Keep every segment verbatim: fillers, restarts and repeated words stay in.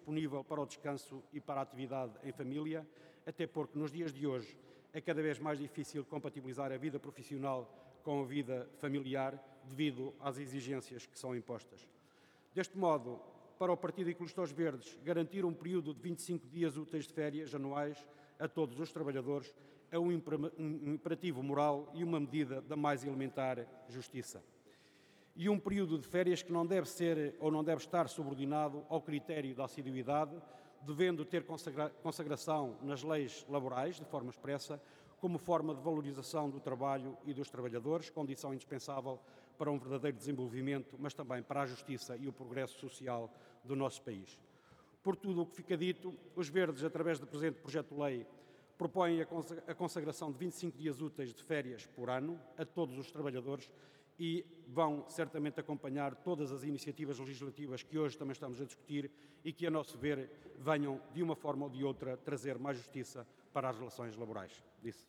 disponível para o descanso e para a atividade em família, até porque nos dias de hoje é cada vez mais difícil compatibilizar a vida profissional com a vida familiar devido às exigências que são impostas. Deste modo, para o Partido Ecologista Verdes, garantir um período de vinte e cinco dias úteis de férias anuais a todos os trabalhadores é um imperativo moral e uma medida da mais elementar justiça. E um período de férias que não deve ser ou não deve estar subordinado ao critério da assiduidade, devendo ter consagra- consagração nas leis laborais, de forma expressa, como forma de valorização do trabalho e dos trabalhadores, condição indispensável para um verdadeiro desenvolvimento, mas também para a justiça e o progresso social do nosso país. Por tudo o que fica dito, os Verdes, através do presente projeto de lei, propõem a consagração de vinte e cinco dias úteis de férias por ano a todos os trabalhadores e vão certamente acompanhar todas as iniciativas legislativas que hoje também estamos a discutir e que, a nosso ver, venham, de uma forma ou de outra, trazer mais justiça para as relações laborais. Disse.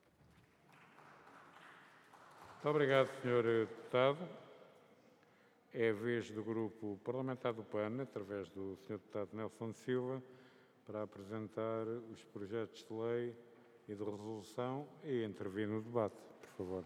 Muito obrigado, senhor Deputado. É a vez do Grupo Parlamentar do P A N, através do senhor Deputado Nelson Silva, para apresentar os projetos de lei e de resolução e intervir no debate, por favor.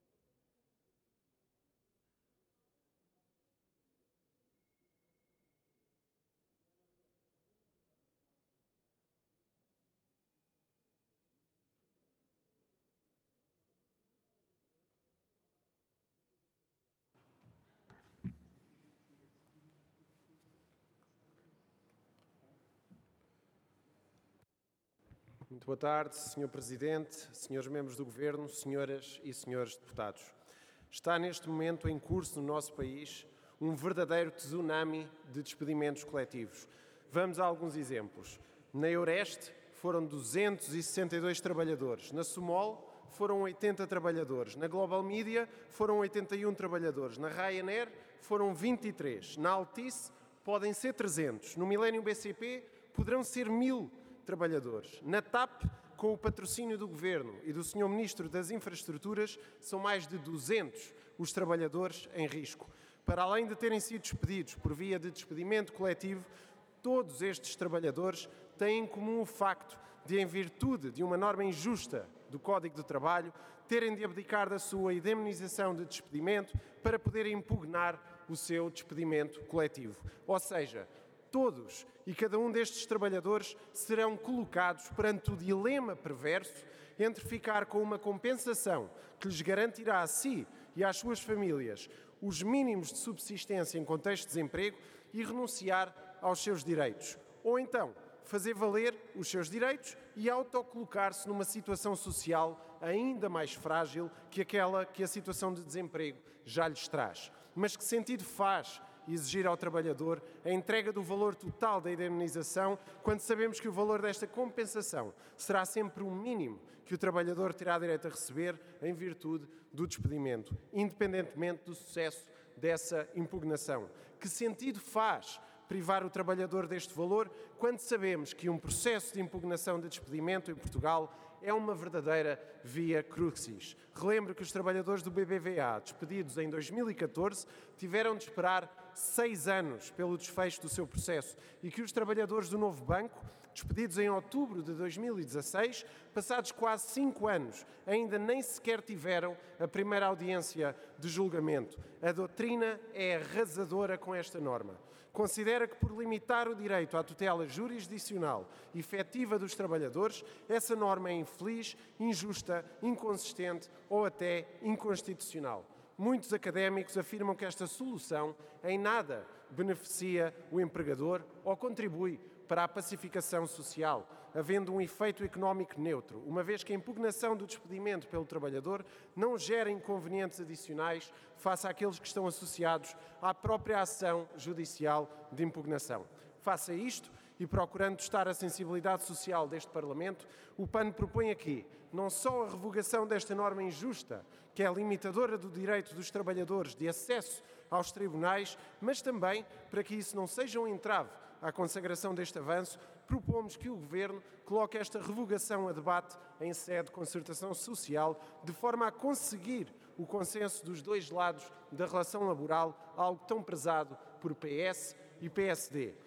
Muito boa tarde, senhor Presidente, senhores membros do Governo, senhoras e senhores deputados. Está neste momento em curso no nosso país um verdadeiro tsunami de despedimentos coletivos. Vamos a alguns exemplos. Na Eureste foram duzentos e sessenta e dois trabalhadores, na Sumol foram oitenta trabalhadores, na Global Media foram oitenta e um trabalhadores, na Ryanair foram vinte e três, na Altice podem ser trezentos, no Millennium B C P poderão ser mil trabalhadores. Na T A P, com o patrocínio do Governo e do senhor Ministro das Infraestruturas, são mais de duzentos os trabalhadores em risco. Para além de terem sido despedidos por via de despedimento coletivo, todos estes trabalhadores têm em comum o facto de, em virtude de uma norma injusta do Código do Trabalho, terem de abdicar da sua indemnização de despedimento para poderem impugnar o seu despedimento coletivo. Ou seja, todos e cada um destes trabalhadores serão colocados perante o dilema perverso entre ficar com uma compensação que lhes garantirá a si e às suas famílias os mínimos de subsistência em contexto de desemprego e renunciar aos seus direitos. Ou então, fazer valer os seus direitos e autocolocar-se numa situação social ainda mais frágil que aquela que a situação de desemprego já lhes traz. Mas que sentido faz exigir ao trabalhador a entrega do valor total da indemnização, quando sabemos que o valor desta compensação será sempre o mínimo que o trabalhador terá direito a receber em virtude do despedimento, independentemente do sucesso dessa impugnação? Que sentido faz privar o trabalhador deste valor quando sabemos que um processo de impugnação de despedimento em Portugal é uma verdadeira via crucis? Relembro que os trabalhadores do B B V A, despedidos em dois mil e catorze, tiveram de esperar seis anos pelo desfecho do seu processo e que os trabalhadores do Novo Banco, despedidos em outubro de dois mil e dezasseis, passados quase cinco anos, ainda nem sequer tiveram a primeira audiência de julgamento. A doutrina é arrasadora com esta norma. Considera que, por limitar o direito à tutela jurisdicional efetiva dos trabalhadores, essa norma é infeliz, injusta, inconsistente ou até inconstitucional. Muitos académicos afirmam que esta solução em nada beneficia o empregador ou contribui para a pacificação social, havendo um efeito económico neutro, uma vez que a impugnação do despedimento pelo trabalhador não gera inconvenientes adicionais face àqueles que estão associados à própria ação judicial de impugnação. Face a isto, e procurando testar a sensibilidade social deste Parlamento, o P A N propõe aqui não só a revogação desta norma injusta, que é limitadora do direito dos trabalhadores de acesso aos tribunais, mas também, para que isso não seja um entrave à consagração deste avanço, propomos que o Governo coloque esta revogação a debate em sede de concertação social, de forma a conseguir o consenso dos dois lados da relação laboral, algo tão prezado por P S e P S D.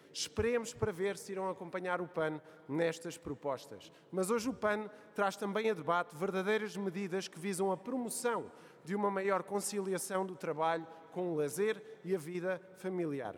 Esperemos para ver se irão acompanhar o P A N nestas propostas. Mas hoje o P A N traz também a debate verdadeiras medidas que visam a promoção de uma maior conciliação do trabalho com o lazer e a vida familiar.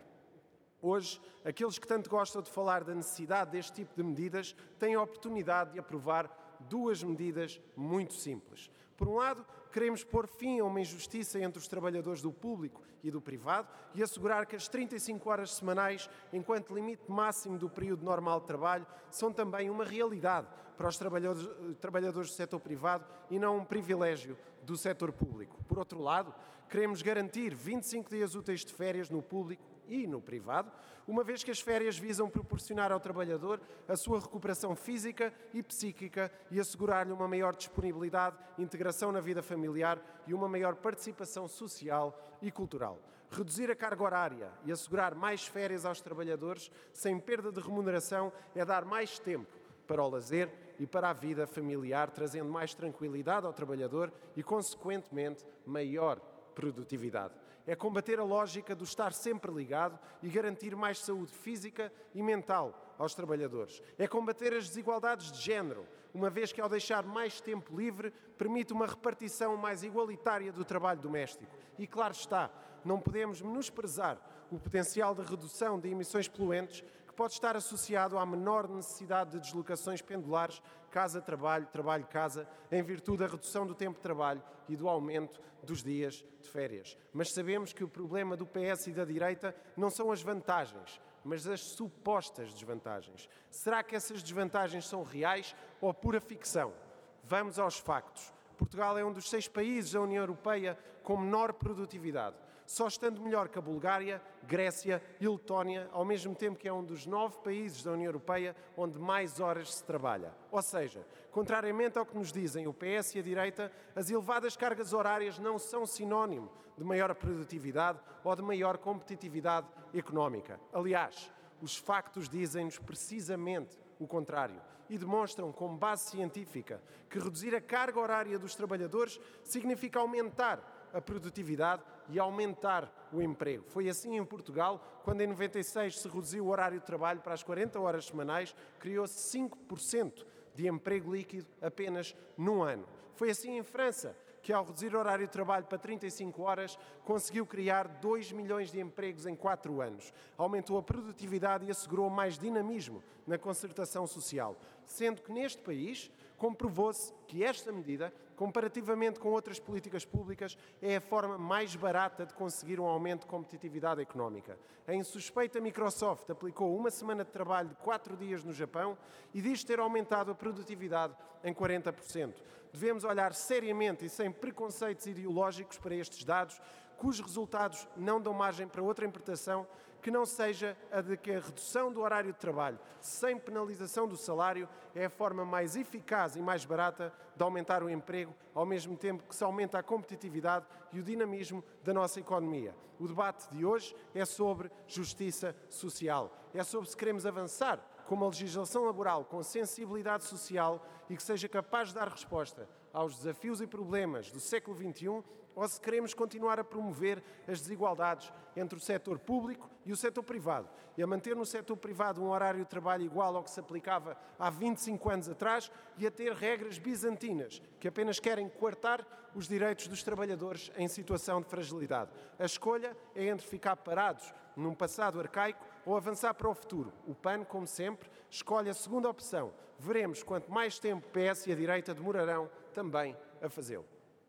Hoje, aqueles que tanto gostam de falar da necessidade deste tipo de medidas têm a oportunidade de aprovar duas medidas muito simples. Por um lado, queremos pôr fim a uma injustiça entre os trabalhadores do público e do privado e assegurar que as trinta e cinco horas semanais, enquanto limite máximo do período normal de trabalho, são também uma realidade para os trabalhadores, trabalhadores do setor privado e não um privilégio do setor público. Por outro lado, queremos garantir vinte e cinco dias úteis de férias no público e no privado, uma vez que as férias visam proporcionar ao trabalhador a sua recuperação física e psíquica e assegurar-lhe uma maior disponibilidade, integração na vida familiar e uma maior participação social e cultural. Reduzir a carga horária e assegurar mais férias aos trabalhadores sem perda de remuneração é dar mais tempo para o lazer e para a vida familiar, trazendo mais tranquilidade ao trabalhador e, consequentemente, maior produtividade. É combater a lógica do estar sempre ligado e garantir mais saúde física e mental aos trabalhadores. É combater as desigualdades de género, uma vez que, ao deixar mais tempo livre, permite uma repartição mais igualitária do trabalho doméstico. E, claro está, não podemos menosprezar o potencial de redução de emissões poluentes que pode estar associado à menor necessidade de deslocações pendulares casa-trabalho, trabalho-casa, em virtude da redução do tempo de trabalho e do aumento dos dias de férias. Mas sabemos que o problema do P S e da direita não são as vantagens, mas as supostas desvantagens. Será que essas desvantagens são reais ou pura ficção? Vamos aos factos. Portugal é um dos seis países da União Europeia com menor produtividade, só estando melhor que a Bulgária, Grécia e Letónia, ao mesmo tempo que é um dos nove países da União Europeia onde mais horas se trabalha. Ou seja, contrariamente ao que nos dizem o P S e a direita, as elevadas cargas horárias não são sinónimo de maior produtividade ou de maior competitividade económica. Aliás, os factos dizem-nos precisamente o contrário e demonstram, com base científica, que reduzir a carga horária dos trabalhadores significa aumentar a produtividade e aumentar o emprego. Foi assim em Portugal, quando em noventa e seis se reduziu o horário de trabalho para as quarenta horas semanais, criou-se cinco por cento de emprego líquido apenas num ano. Foi assim em França, que ao reduzir o horário de trabalho para trinta e cinco horas, conseguiu criar dois milhões de empregos em quatro anos. Aumentou a produtividade e assegurou mais dinamismo na concertação social. Sendo que neste país comprovou-se que esta medida, comparativamente com outras políticas públicas, é a forma mais barata de conseguir um aumento de competitividade económica. A insuspeita Microsoft aplicou uma semana de trabalho de quatro dias no Japão e diz ter aumentado a produtividade em quarenta por cento. Devemos olhar seriamente e sem preconceitos ideológicos para estes dados, cujos resultados não dão margem para outra interpretação que não seja a de que a redução do horário de trabalho, sem penalização do salário, é a forma mais eficaz e mais barata de aumentar o emprego, ao mesmo tempo que se aumenta a competitividade e o dinamismo da nossa economia. O debate de hoje é sobre justiça social. É sobre se queremos avançar com uma legislação laboral com sensibilidade social e que seja capaz de dar resposta aos desafios e problemas do século vinte e um, ou se queremos continuar a promover as desigualdades entre o setor público e o setor privado, e a manter no setor privado um horário de trabalho igual ao que se aplicava há vinte e cinco anos atrás e a ter regras bizantinas que apenas querem coartar os direitos dos trabalhadores em situação de fragilidade. A escolha é entre ficar parados num passado arcaico ou avançar para o futuro. O P A N, como sempre, escolhe a segunda opção. Veremos quanto mais tempo o P S e a direita demorarão também a fazê-lo.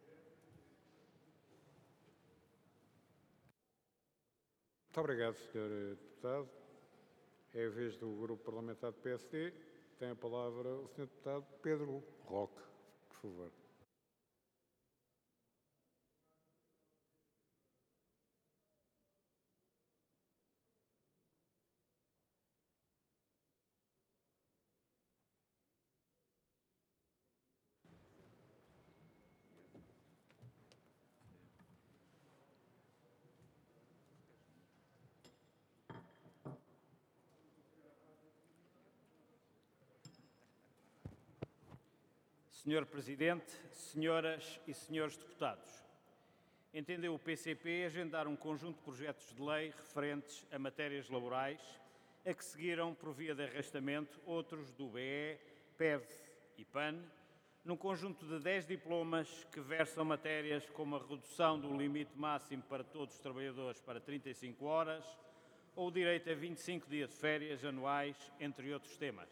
Muito obrigado, senhor Deputado. É a vez do Grupo Parlamentar do P S D. Tem a palavra o senhor Deputado Pedro Roque, por favor. senhor Presidente, senhoras e senhores deputados, entendeu o P C P agendar um conjunto de projetos de lei referentes a matérias laborais a que seguiram, por via de arrastamento, outros do B E, P E V e P A N, num conjunto de dez diplomas que versam matérias como a redução do limite máximo para todos os trabalhadores para trinta e cinco horas ou o direito a vinte e cinco dias de férias anuais, entre outros temas.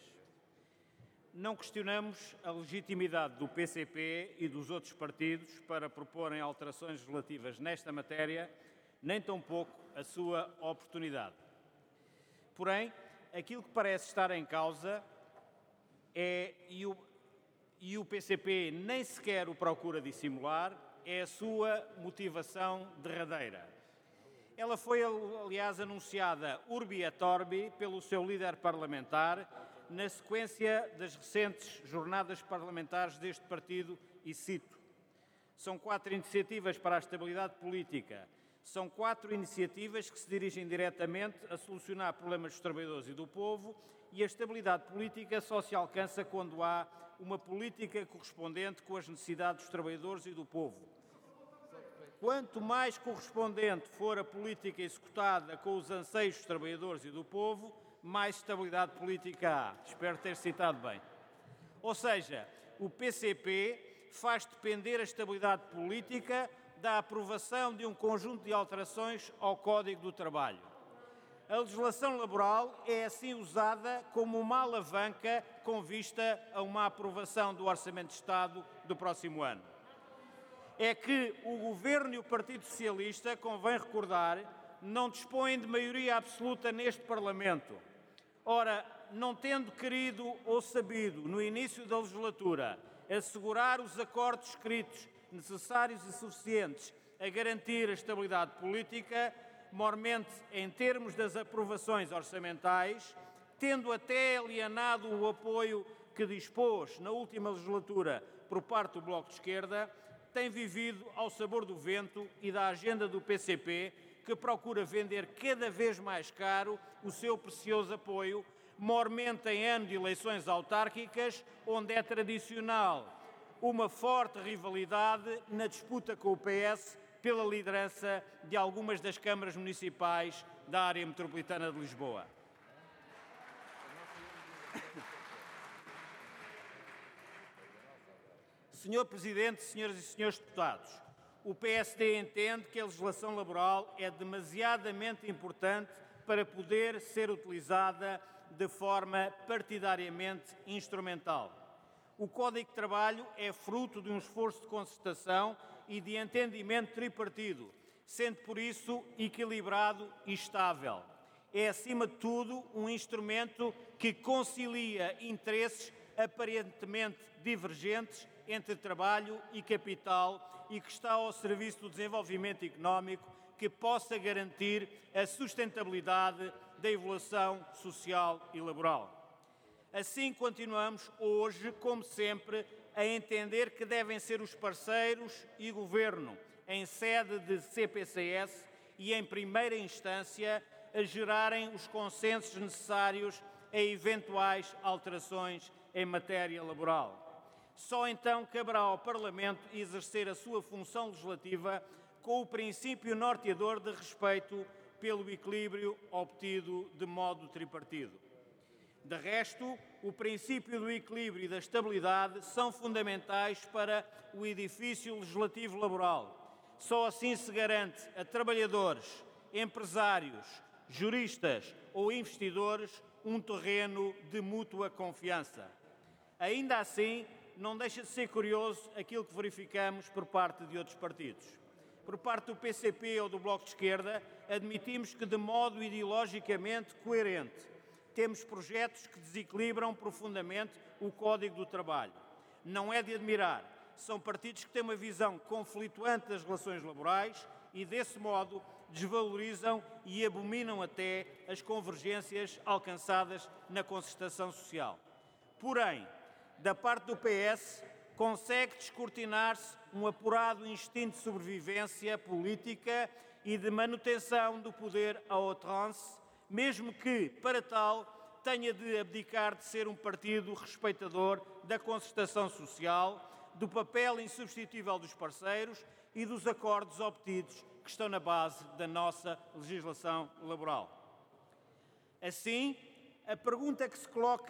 Não questionamos a legitimidade do P C P e dos outros partidos para proporem alterações relativas nesta matéria, nem tampouco a sua oportunidade. Porém, aquilo que parece estar em causa é, e o, e o P C P nem sequer o procura dissimular, é a sua motivação derradeira. Ela foi, aliás, anunciada urbi et orbi pelo seu líder parlamentar na sequência das recentes jornadas parlamentares deste partido, e cito: são quatro iniciativas para a estabilidade política. São quatro iniciativas que se dirigem diretamente a solucionar problemas dos trabalhadores e do povo, e a estabilidade política só se alcança quando há uma política correspondente com as necessidades dos trabalhadores e do povo. Quanto mais correspondente for a política executada com os anseios dos trabalhadores e do povo, mais estabilidade política há. Espero ter citado bem. Ou seja, o P C P faz depender a estabilidade política da aprovação de um conjunto de alterações ao Código do Trabalho. A legislação laboral é assim usada como uma alavanca com vista a uma aprovação do Orçamento de Estado do próximo ano. É que o Governo e o Partido Socialista, convém recordar, não dispõem de maioria absoluta neste Parlamento. Ora, não tendo querido ou sabido, no início da legislatura, assegurar os acordos escritos necessários e suficientes a garantir a estabilidade política, mormente em termos das aprovações orçamentais, tendo até alienado o apoio que dispôs na última legislatura por parte do Bloco de Esquerda, tem vivido ao sabor do vento e da agenda do P C P, que procura vender cada vez mais caro o seu precioso apoio, mormente em ano de eleições autárquicas, onde é tradicional uma forte rivalidade na disputa com o P S pela liderança de algumas das câmaras municipais da área metropolitana de Lisboa. Senhor Presidente, senhoras e senhores deputados, o P S D entende que a legislação laboral é demasiadamente importante para poder ser utilizada de forma partidariamente instrumental. O Código de Trabalho é fruto de um esforço de concertação e de entendimento tripartido, sendo por isso equilibrado e estável. É, acima de tudo, um instrumento que concilia interesses aparentemente divergentes entre trabalho e capital e que está ao serviço do desenvolvimento económico que possa garantir a sustentabilidade da evolução social e laboral. Assim, continuamos hoje, como sempre, a entender que devem ser os parceiros e o Governo, em sede de C P C S e, em primeira instância, a gerarem os consensos necessários a eventuais alterações em matéria laboral. Só então caberá ao Parlamento exercer a sua função legislativa com o princípio norteador de respeito pelo equilíbrio obtido de modo tripartido. De resto, o princípio do equilíbrio e da estabilidade são fundamentais para o edifício legislativo laboral. Só assim se garante a trabalhadores, empresários, juristas ou investidores um terreno de mútua confiança. Ainda assim, não deixa de ser curioso aquilo que verificamos por parte de outros partidos. Por parte do P C P ou do Bloco de Esquerda, admitimos que, de modo ideologicamente coerente, temos projetos que desequilibram profundamente o Código do Trabalho. Não é de admirar. São partidos que têm uma visão conflituante das relações laborais e, desse modo, desvalorizam e abominam até as convergências alcançadas na concertação social. Porém, da parte do P S, consegue descortinar-se um apurado instinto de sobrevivência política e de manutenção do poder à outrance, mesmo que, para tal, tenha de abdicar de ser um partido respeitador da concertação social, do papel insubstituível dos parceiros e dos acordos obtidos que estão na base da nossa legislação laboral. Assim, a pergunta que se coloca